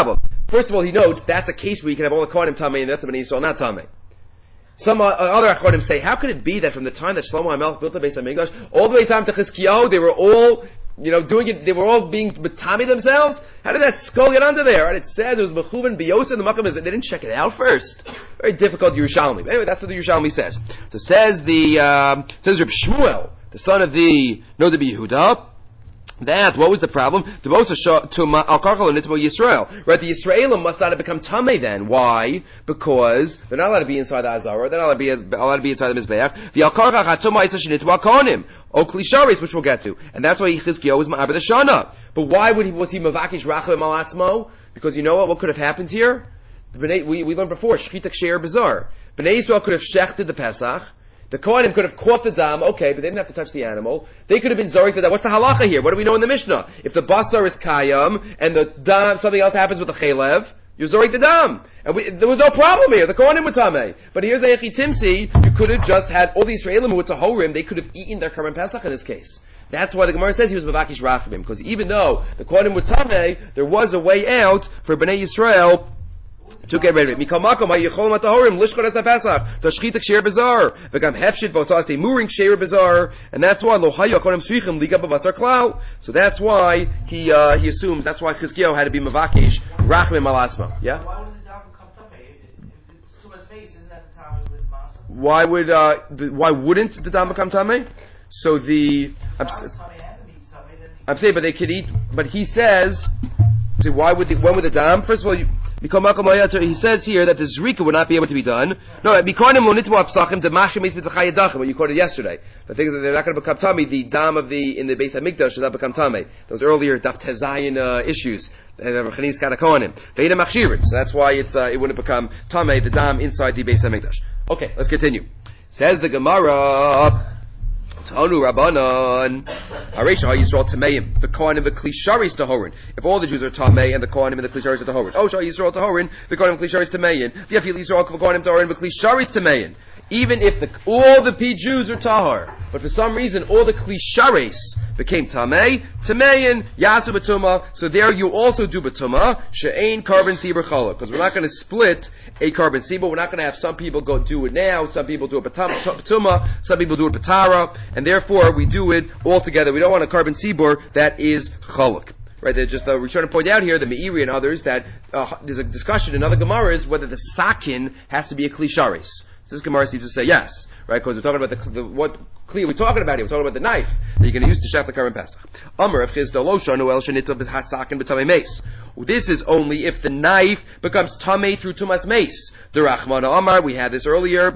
S1: first of all, he notes that's a case where you can have all the Kohanim Tamei and that's a Bnei Yisrael not Tamei. Some other Acharonim say, how could it be that from the time that Shlomo HaMelech built the Beis HaMikdash, all the way down to Chizkiyahu, they were all, doing it, they were all being Batami themselves? How did that skull get under there? Right? It said it was Mechuven Biyosa, and the Makam is, they didn't check it out first. Very difficult Yerushalmi. But anyway, that's what the Yerushalmi says. So says Reb Shmuel, the son of the Noda Yehuda, what was the problem? The Yisrael. Right, the Yisraelim must not have become Tameh then. Why? Because they're not allowed to be inside the Azara, they're not allowed to be inside the Mizbeach. The Al-Karcha Chatuma Yisashinit Wakanim. O Klisharis, which we'll get to. And that's why Chizkiyahu was Ma'aber the Shana. But why was he Mavakish Rachavim Al Atzmo? Because you know what could have happened here? We learned before, Shchitak She'er Bizarre. Bnei Yisrael could have shechted the Pesach. The Kohanim could have caught the dam, okay, but they didn't have to touch the animal. They could have been zorik the dam. What's the halacha here? What do we know in the Mishnah? If the basar is kayam, and the dam, something else happens with the chalev, you're zorik the dam. And there was no problem here. The Kohanim were tamei. But here's a Yechi Timsi, you could have just had all the Israelim who were tahorim, they could have eaten their Karban Pesach in this case. That's why the Gemara says he was Mavakish Rachamim, because even though the Kohanim were tamei, there was a way out for Bnei Yisrael to get rid of it. Mikal makom hayichol matahorim lishchot es haPesach tashchitak she'er bizar v'gam hefshit v'otzasi muring she'er bizar, and that's why lo hayu konim suichim liga b'basar klal. So that's why he assumes that's why Chizkiyahu had to be mavakish rachmim al atzmo. Yeah.
S2: Why would the dam become tamei? If it's too much space, isn't that the time with masa?
S1: Why wouldn't the dam become tamei? So I'm saying, but they could eat. But he says, see, when would the dam? First of all, he says here that the zrika would not be able to be done. No, what you quoted yesterday. The thing is that they're not going to become tummy. The dam in the Beis HaMikdash should not become tummy. Those earlier Daf Tezayin issues. So that's why it wouldn't become tummy, the dam inside the Beis HaMikdash. Okay, let's continue. Says the Gemara, Tanu Rabbanan, Aresha Yisrael Tameim, the Kohanim the Klisharis Tahorin. If all the Jews are Tamei and the Kohanim and the Klisharis are Tahorin. Oh, Shah Yisrael Tahorin, the Kohanim Klisharis Tamein. V'yafil Yisrael Kohanim Tahorin, the Klisharis Tamein. Even if all the P Jews are Tahar, but for some reason all the Klisharis became Tamei, Tamein, Yasu Batuma, so there you also do Batuma, She'ain Carbon Sibur Chala, because we're not going to split a Carbon Sibur, we're not going to have some people go do it now, some people do it Batuma, some people do it Batara, and therefore we do it all together. We don't want a Carbon Sibur that is Chaluk. Right, they're just we're trying to point out here, the Meiri and others, that there's a discussion in other Gemaras whether the Sakin has to be a Klisharis. So this Gemara seems to say yes, right? Because we're talking about what Kli we're talking about here. We're talking about the knife that you're going to use to shech the Karban Pesach. Amar of Chizda lo shanu el shenita b'hasakin b'tamei meis. This is only if the knife becomes tamei through tumas meis. The Rachmana Amar, we had this earlier.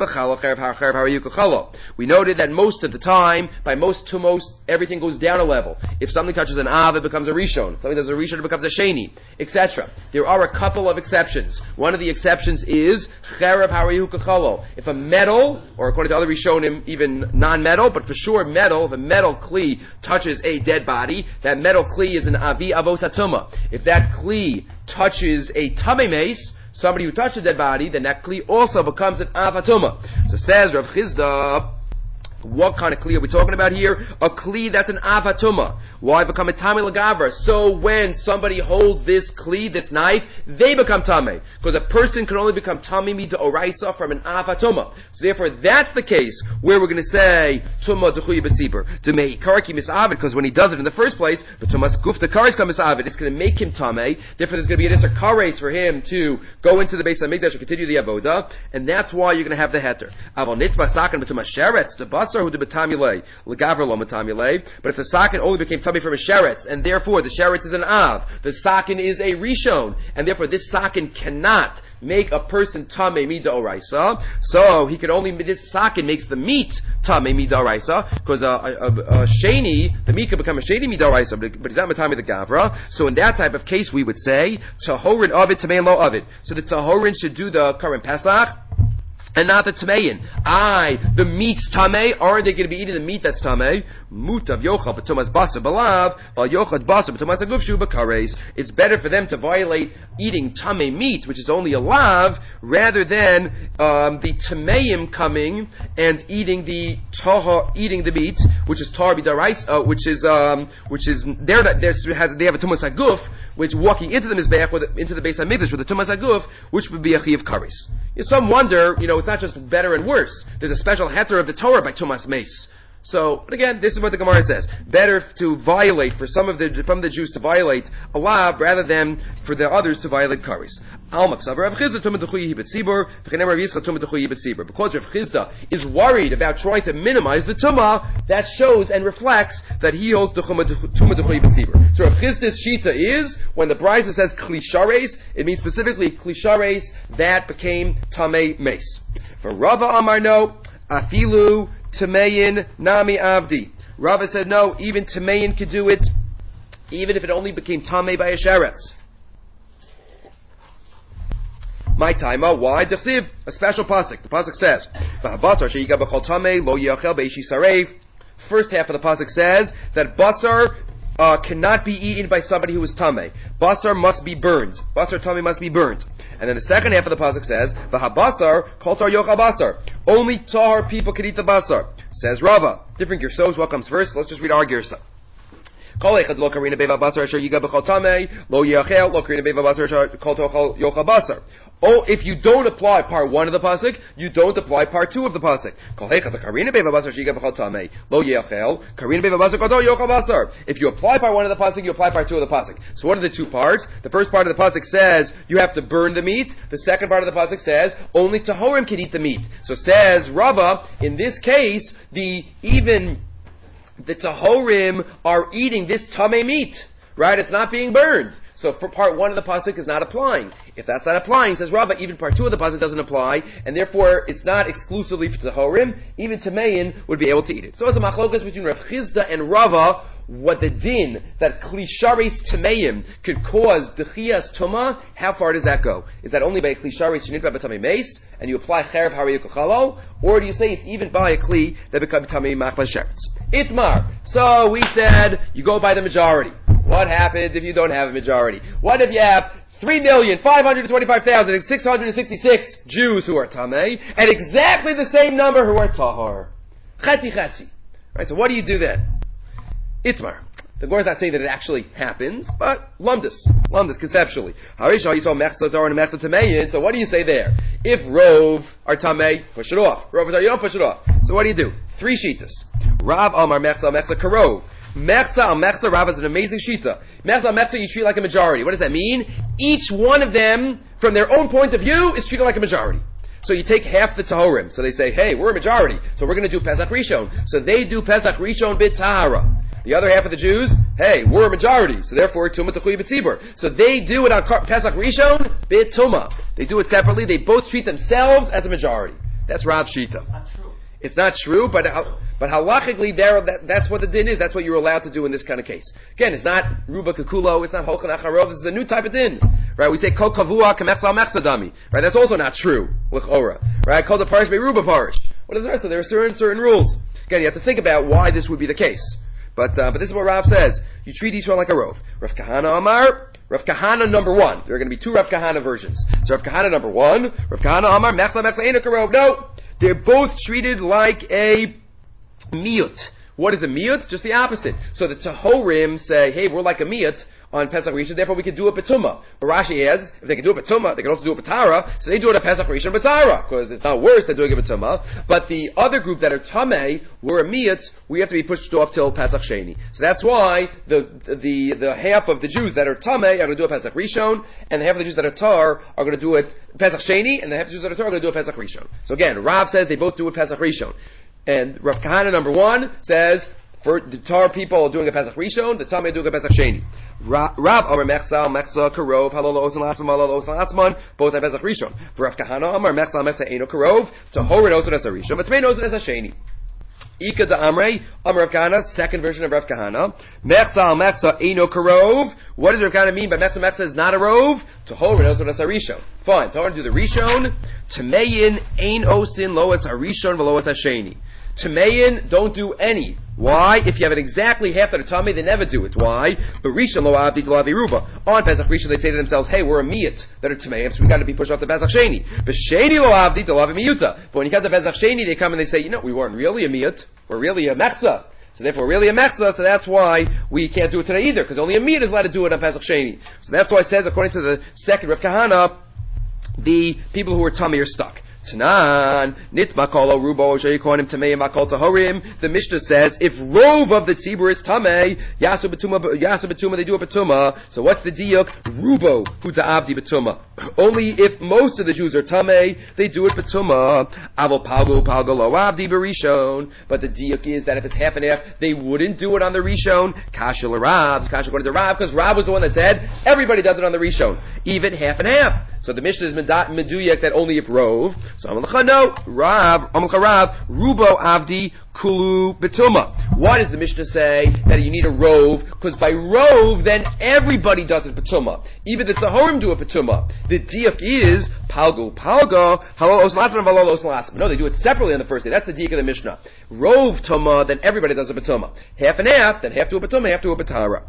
S1: We noted that most of the time, by most tumos, everything goes down a level. If something touches an av, it becomes a rishon. If something does a rishon, it becomes a sheni, etc. There are a couple of exceptions. One of the exceptions is cherev harayu kachalo. If a metal, or according to other rishonim, even non-metal, but for sure metal, if a metal kli touches a dead body, that metal kli is an avi avos hatuma. If that kli touches a tamei meis, somebody who touched a dead body, then that kli also becomes an avatuma. So says Rav Chizda, what kind of kli are we talking about here? A kli that's an avatuma. Why become a tamei lagavra? So when somebody holds this kli, this knife, they become tamei. Because a person can only become tamei mida oraisa from an avatuma. So therefore, that's the case where we're going to say tuma dechuy b'tzibur demei karki misavid. Because when he does it in the first place, but tumas gufta karis kam misavid, it's going to make him tamei. Therefore, there's going to be an isser kares for him to go into the Beis HaMikdash and continue the avoda, and that's why you're going to have the heter. Avol nitva sakan b'tumas sheretz the basar who de b'tamilei legavra lo b'tamilei. But if the sakin only became tamei from a sheretz, and therefore the sheretz is an av, the sakin is a rishon, and therefore this sakin cannot make a person tamei mida oraisa. So he can only, this sakin makes the meat tamei mida oraisa, because a sheni, the meat can become a sheni mida oraisa, but it's not tamei the gavra. So in that type of case, we would say tahorin of it, tamei lo of it. So the tahorin should do the Karban Pesach, and not the tamein. The meat's tamei. Aren't they going to be eating the meat that's tamei? Mutav yochal b'tumas basa b'lav, al yochad basa b'tumas agufshu b'kares. It's better for them to violate eating tamei meat, which is only a lav, rather than the tameim coming and eating the meat, which is tar b'darais, they have a tumas aguf, which walking into the Mizbeach, into the Beis HaMikdash with the Tumas HaGuf, which would be a Chi of Karis. Some wonder, it's not just better and worse. There's a special heter of the Torah by Tumas Meis. So, but again, this is what the Gemara says. Better to violate, from the Jews to violate a law, rather than for the others to violate Karis. Because Rav Chisda is worried about trying to minimize the Tumah, that shows and reflects that he holds the Tumah D'chuyi B'tzibur. So Rav Chisda's Shita is, when the Brisa says Klishares, it means specifically Klishares that became Tamei Meis. For Rava Amar no, Afilu Tameyin Nami Avdi. Rava said no, even Tameyin could do it, even if it only became Tamei by a sheretz. My time, why? D'chsiv, a special pasuk. The pasuk says, "V'habasar sheyiga b'chol tamei lo yachel beishi sareif." First half of the pasuk says that basar cannot be eaten by somebody who is tamei. Basar must be burned. Basar tamei must be burned. And then the second half of the pasuk says, "V'habasar kol tar yochal basar." Only tar people can eat the basar. Says Rava. Different gersos. What comes first? Let's just read our gersa. Kol echad lo karina beva basar asher yiga b'chol tamei lo yachel lo karina beva basar asher kol tochal yochal basar. Oh, if you don't apply part 1 of the pasuk, you don't apply part 2 of the pasuk. If you apply part 1 of the pasuk, you apply part 2 of the pasuk. So what are the two parts? The first part of the pasuk says you have to burn the meat. The second part of the pasuk says only Tahorim can eat the meat. So says Rava, in this case, even the Tahorim are eating this Tamei meat. Right? It's not being burned. So for part 1 of the pasuk is not applying. If that's not applying, says Rava, even part 2 of the pasuk doesn't apply, and therefore it's not exclusively for Tahorim. Even Tamein would be able to eat it. So it's a machlokas between Rav Chisda and Rava, what the din that Klisharis Tameim could cause Dechias Tuma. How far does that go? Is that only by a Klisharis Shinitba B'Tamei Meis, and you apply Cherev Harei Yukuchalo, or do you say it's even by a Kli that becomes Tamei Machla Sheretz? Itmar. So we said you go by the majority. What happens if you don't have a majority? What if you have 3,525,666 Jews who are Tamei, and exactly the same number who are Tahor? Chetzi Chetzi. Right, so what do you do then? Itmar. The Gemara is not saying that it actually happened, but lumdus conceptually. Harisha, you saw Mechza Tahor and Mechza Tamein, so what do you say there? If Rov are Tamei, push it off. Rov are Tahor, you don't push it off. So what do? 3 shitas. Rav Amar Mechza Karov. Mechza al Mechza, Rav is an amazing shita. Mechza al Mechza, you treat like a majority. What does that mean? Each one of them, from their own point of view, is treated like a majority. So you take half the Tahorim. So they say, hey, we're a majority, so we're going to do Pesach Rishon. So they do Pesach Rishon bit Tahara. The other half of the Jews, hey, we're a majority, so therefore Tumah D'chuyi B'tzibur. So they do it on Pesach Rishon bit Tumah. They do it separately. They both treat themselves as a majority. That's Rav Shita.
S2: It's not true.
S1: It's not true, but halachically, that's what the din is. That's what you're allowed to do in this kind of case. Again, it's not ruba kakulo. It's not holchan acharov. This is a new type of din, right? We say kol kavua kamechsal mechsadami, right? That's also not true with ora, right? Kol the parish be ruba parish. What is the rest? So there are certain rules. Again, you have to think about why this would be the case. But this is what Rav says. You treat each one like a rov. Rav Kahana Amar. Rav Kahana number 1. There are going to be 2 Rav Kahana versions. So Rav Kahana number 1. Rav Kahana Amar mechsa ain't a karov. No. They're both treated like a miyut. What is a miyut? Just the opposite. So the Tahorim say, hey, we're like a miyut on Pesach Rishon, therefore we can do it B'tumah. But Rashi adds, if they can do it B'tumah, they can also do it B'tara, so they do it at Pesach Rishon B'tara, because it's not worse than doing it B'tumah. But the other group that are Tamei, we're a miyut, we have to be pushed off till Pesach Sheni. So that's why the half of the Jews that are Tamei are going to do it Pesach Rishon, and the half of the Jews that are Tar are going to do it Pesach Sheni, and the half of the Jews that are Tar are going to do it Pesach Rishon. So again, Rav says they both do it Pesach Rishon. And Rav Kahana number 1 says, for the Tar people are doing a Pesach Rishon, the Tamei are doing a Pesach Sheni. Rav Amar Mechza Karov Halal Osan Latzman Halal Osan Latzman both have Pesach Rishon. Rav Kahana Amar Mechza Eino Karov Tahorin Osan as a Rishon but Tmein Osan as a Sheni. Ika da Amrei Amar Rav Kahana, second version of Rav Kahana. Mechza Eino Karov. What does Rav Kahana mean by Mechza is not a rov? Tahorin Osan as a Rishon. Fine. Tahorin do the Rishon. Tamein Ein Osin Lo as a Rishon V'Lo as a Sheni. Tamein don't do any. Why? If you have it exactly half that are Tamei, they never do it. Why? But Rishon lo abdi lo aviruba. On Pesach Rishon, they say to themselves, hey, we're a miyut that are Tamei, so we got to be pushed off to Pesach Sheni. But Sheni lo abdi lo avimiyuta. But when you come to Pesach Sheni, they come and they say, we weren't really a miyut. We're really a mechza. So therefore, really a mechza, so that's why we can't do it today either, because only a miyut is allowed to do it on Pesach Sheni. So that's why it says, according to the second Rav Kahana, the people who are tummy are stuck. Tanan, nitma kolo rubo sheikonim tamei makol tahorim. The Mishnah says if rove of the tzibur is tamei, yasu betuma, they do a betuma. So what's the diuk? Rubo hu ta'avdi betuma. Only if most of the Jews are tamei, they do it betuma. Avol palgo lo avdi berishon. But the diuk is that if it's half and half, they wouldn't do it on the rishon. Kasha l'Rav, kasha according to Rav, because Rav was the one that said everybody does it on the rishon, even half and half. So the Mishnah is meduyak that only if rove. So Amalcha no, Rav, Rubo Avdi Kulu Betuma. Why does the Mishnah say that you need a rove? Because by rove, then everybody does it Betuma. Even the Tahorim do it Betuma. The diuk is Palgo, Halal Oslasman and Valal Oslasman. No, they do it separately on the first day. That's the diuk of the Mishnah. Rove Tuma, then everybody does a Betuma. Half and half, then half to a Betuma, half to a Betara.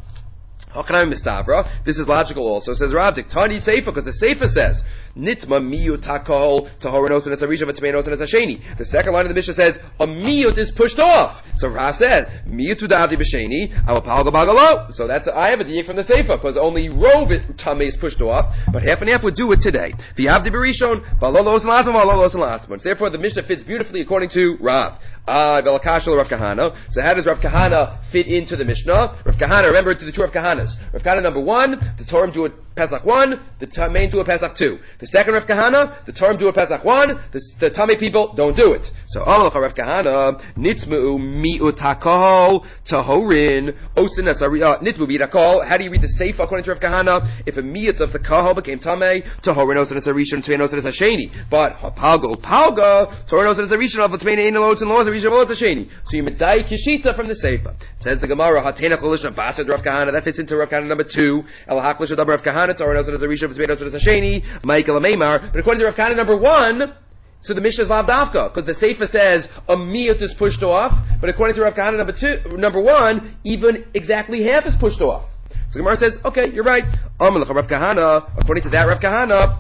S1: This is logical also. Says Rav Diktani Seifa, because the Seifa says Nitma miyut takol tahorenos and esarisha v'tmeinos and esasheni. The second line of the Mishnah says a miyut is pushed off. So Rav says miyut tudavdi b'sheni awapal gabagalo. So that's I have a diuk from the Seifa, because only rove tamei is pushed off, but half and half would do it today. The avdi b'rishon balolos and lasman balolos and lasman. Therefore, the Mishnah fits beautifully according to Rav. Velakashal Rav Kahana. So how does Rav Kahana fit into the Mishnah? Rav Kahana, remember to the two Rav Kahanas. Rav Kahana number 1, the Torah do it Pesach 1, the Tamei do it Pesach 2. The second Rav Kahana, the Torah do it Pesach 1, the Tamei people don't do it. So Rav Kahana, Nitzmu mi'ut hakol tahorin osin nitmu mi'ut hakol. How do you read the Seif according to Rav Kahana? If a mi'ut of the kahal became Tamei, tahorin osin esarishon, tmein osin esasheni. But palga, tahorin osin esarishon of tmein ein osin laws. So you medai kishita from the Seifa. It says the Gemara, Hatena Cholishna Basad Rav Kahana, that fits into Rav Kahana number 2. El Haklish Adab Rav Kahana, Torah knows it as a Risha, Vizbedos as a Sheni, Michael Ameimar. But according to Rav Kahana number 1, so the Mishnah is Lav Davka, because the Seifa says a miyut is pushed off, but according to Rav Kahana number 1, even exactly half is pushed off. So the Gemara says, okay, you're right. Rav Kahana, according to that Rav Kahana,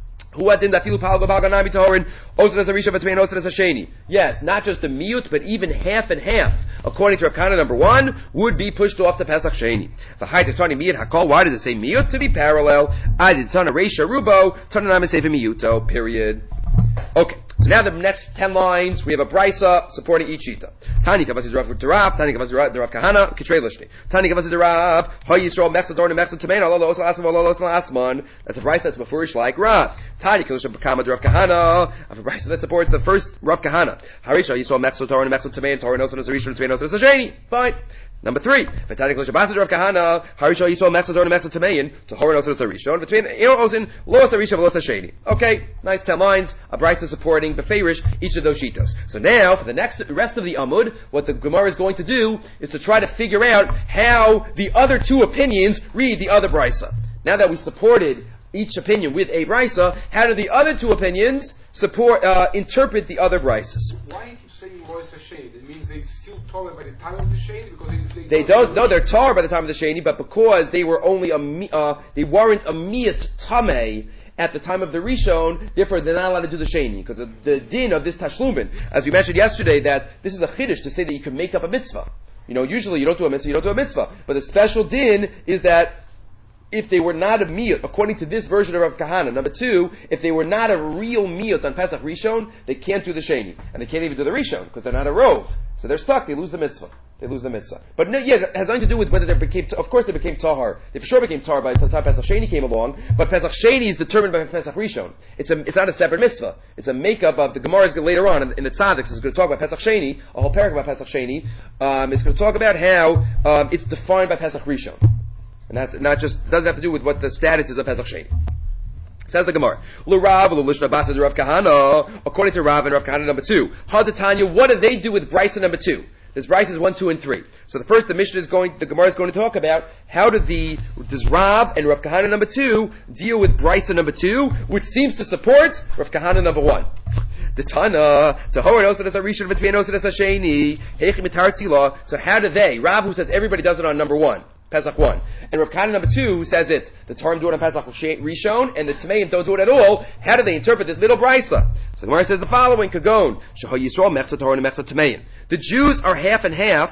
S1: yes, not just the miyut, but even half and half, according to Rav Kahana number 1, would be pushed off to Pesach Sheni. Why did it say miyut? To be parallel. I did tana reisha rubo, tana nama sefer miyuto, period. Okay, so now the next 10 lines, we have a brisa supporting each shita. Tani kavasi Rav Rav, Tani kavasi Rav Kahana, Kitrei Lishni. Tani kavasi Rav, Hay Yisrael Mechzat Torah Mechzat Tamein, Allah Osel Asman, Allah Osel Asman. That's a brisa that's beforish like Rav. Tani kavasi Bakama Rav Kahana, a brisa that supports the first Rav Kahana. Harisha Yisrael Mechzat Torah Mechzat Tamein, Torah Osel Asarishon, Tamein Osel Asasheni. Fine. Number 3, V'tani kavasi Rav Kahana, Harisha Yisrael Mechzat Torah Mechzat Tamein, Torah Osel Asarishon, V'tmein Osin, Lo Asarisha, Lo Asasheni. Okay, nice 10 lines. A brisa supporting beferish each of those shitas. So now, for the rest of the Amud, what the Gemara is going to do is to try to figure out how the other two opinions read the other brisa. Now that we supported each opinion with a brisa, how do the other two opinions interpret the other brisas?
S3: Why you keep saying Lois Hasheni? It means they still Torah by the time of the Sheni, because
S1: they don't. No, they're Torah by the time of the Sheni, but because they were only they weren't a miyat tamei at the time of the Rishon, therefore they're not allowed to do the Sheni, because of the din of this Tashlumin. As we mentioned yesterday, that this is a chiddush to say that you can make up a mitzvah. Usually you don't do a mitzvah, you don't do a mitzvah. But the special din is that if they were not a miyut, according to this version of Rav Kahana, number 2, if they were not a real miyut on Pesach Rishon, they can't do the Sheni. And they can't even do the Rishon, because they're not a rov. So they're stuck, they lose the mitzvah. But no, yeah, it has nothing to do with whether they became, of course they became tahar. They for sure became tahar by the time Pesach Sheni came along, but Pesach Sheni is determined by Pesach Rishon. It's not a separate mitzvah. It's a makeup of, the Gemara is later on in the Tzaddiks is going to talk about Pesach Sheni, a whole paragraph about Pesach Sheni. It's going to talk about how, it's defined by Pesach Rishon. And that's not just, doesn't have to do with what the status is of Pesach Sheni. Says the Gemara, L'Rav, L'Lishna Basa, Rav Kahana, according to Rav and Rav Kahana number 2. Hadatanya, what do they do with brisa number 2? This brisa is 1, 2, and 3. So the first, the Gemara is going to talk about how does Rav and Rav Kahana number 2 deal with brisa number 2, which seems to support Rav Kahana number 1. The Tana, Tahor Osid as a Rishon, V'tmein Osid as a Sheni, Heichim Mitartzila. So how do they? Rav, who says everybody does it on number 1. Pesach 1. And Rav Kahana number 2 says it. The Torah do it on Pesach Rishon, and the Tmeim don't do it at all. How do they interpret this little brisa? So the Gemara says the following: Kagon, Shehal Yisrael Mechzat Torah and Mechzat Tmeim. The Jews are half and half,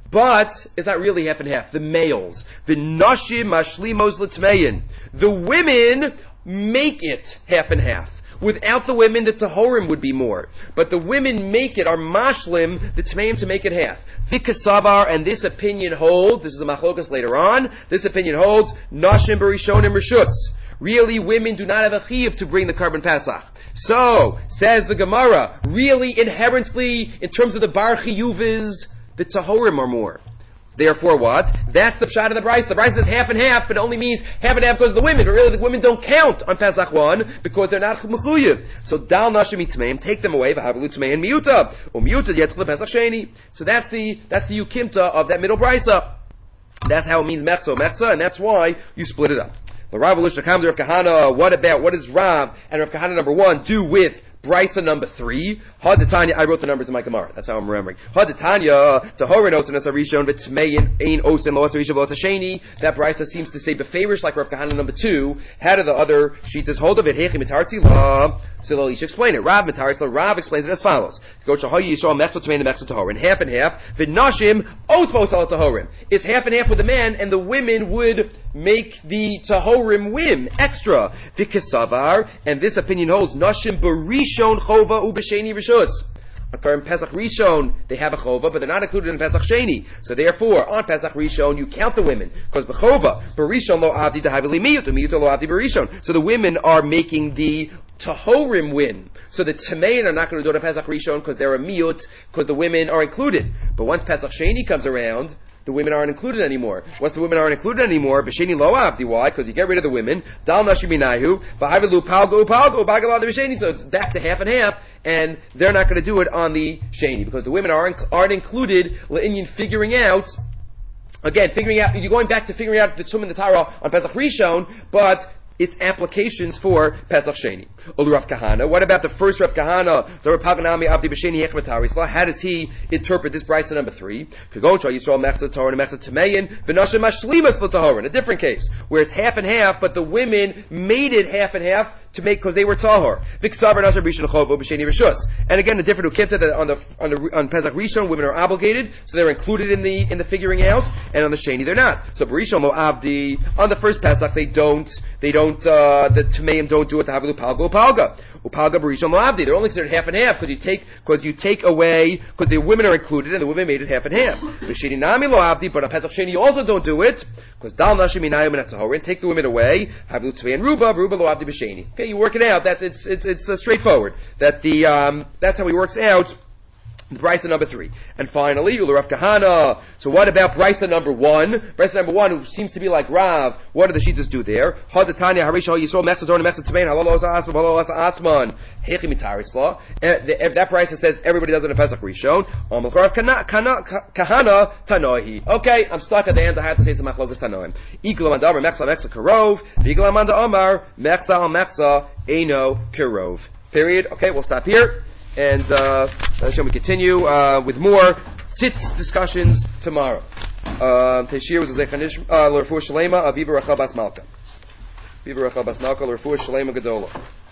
S1: But it's not really half and half. The males, the nashim mashlimos l'tmeyin, the women make it half and half. Without the women, the tahorim would be more. But the women make it, are mashlim, the tmeim to make it half. Vikasavar, and this opinion holds, this is a machlokas later on, this opinion holds, nashim barishonim rishus. Really, women do not have a chiyuv to bring the carbon Pesach. So, says the Gemara, really, inherently, in terms of the bar chiyuv the tahorim are more. Therefore what? That's the pshat of the Bryce. The Bryce says half and half, but it only means half and half because of the women. But really the women don't count on Pesach 1 because they're not mechuyev. So dal nashim itmeim, take them away, v'havalu tmeim miuta. Or miuta yetzle Pesach sheni. So that's the yukimta of that middle Brysa. That's how it means mechsa, and that's why you split it up. The Rav Elisha Kam to Rav Kahana, what does Rav and Rav Kahana number 1 do with Brisa number 3? Hadatanya, I wrote the numbers in my Gemara. That's how I'm remembering. Hadatanya, Tahorin osin as Arishon, V'tmeyin, Ein osin, Lo Asarisha, Lo Asasheni. That Brisa seems to say befavorish like Rav Kahana number 2. How do the other Shitas hold of it? Hechi Mitarzi La. So they'll each explain it. Rav Mitarzi La, Rav explains it as follows. Go Shahayi Yisrael, Mechza Tmein, Mechza Tahorin. Half and half. V'nashim, Otmos Al Tahorim. It's half and half with the men, and the women would make the Tahorim win extra. V'kesavar, and this opinion holds, Nashim Barishon Chova Ubesheni Rishus. On Pesach Rishon, they have a chova, but they're not included in Pesach Sheni. So therefore, on Pesach Rishon, you count the women. Because b'chova, Barishon lo avdi dahavili miyut, miyut lo avdi barishon. So the women are making the tahorim win. So the tamein are not going to do it on Pesach Rishon because they're a miyut, because the women are included. But once Pesach Sheni comes around, the women aren't included anymore. Once the women aren't included anymore, b'sheni lo avdi, why? Because you get rid of the women. Dal nashim minayu, v'havilu palgo upalgo, bagalav the b'sheni. So it's back to half and half, and they're not going to do it on the sheni because the women aren't included. Le'inyan figuring out. Again, you're going back to figuring out the tum and the tara on Pesach Rishon, but its applications for Pesach Sheni. Olu Rav Kahana. What about the first Rav Kahana? The Rav Paganami Avdi B'Sheni Hechmatarisla. How does he interpret this Brisa number 3? Kagoncha Yisrael Mechza Torah and Mechza Tameyin V'Nashim Mashlimas L'Tahorin. A different case where it's half and half, but the women made it half and half to make because they were tahor. V'Ksavar Nashim Rishon Chovo B'Sheni Rishus. And again, the different ukimta that on Pesach Rishon women are obligated, so they're included in the figuring out, and on the Sheni they're not. So B'Rishon Lo Avdi, on the first Pesach they don't the Tameim don't do it, the Havilu Palga Upalga Barishon Lo Avdi. They're only considered half and half because you take away, because the women are included and the women made it half and half. B'Sheni Nami Lo Avdi, but on Pesach Sheni you also don't do it, because Dal Nashim Minayim and Atzahorin, take the women away, Havilu Tzvei and Ruba Lo Avdi B'Sheni. Okay, you work it out, it's straightforward. That's how he works out Brisa number 3. And finally, Ulu Rav Kahana. So what about Brisa number 1? Brisa number 1, who seems to be like Rav. What do the Shitas do there? Hadatanya Harisha Yisrael Mechza Torah Mechza Tamein Halal Osa Asman Halal Osa Asman Hechi Mitaris Law. That Brisa says everybody does it in a Pesach Rishon. Amel Rav Kahana Tanohi. Okay, I'm stuck at the end. I have to say some machlokas Tanoim. Igla Mandamar Mechza Mechza Karov. Igla Manda Amar Mechza Al Mechza Eino Karov. Period. Okay, we'll stop here. And shall we continue with more tzitz discussions tomorrow. Teshir was a zechanish l'refuah shalema aviva rachel bas malka. Aviva rachel bas malka l'refuah shalema gedola.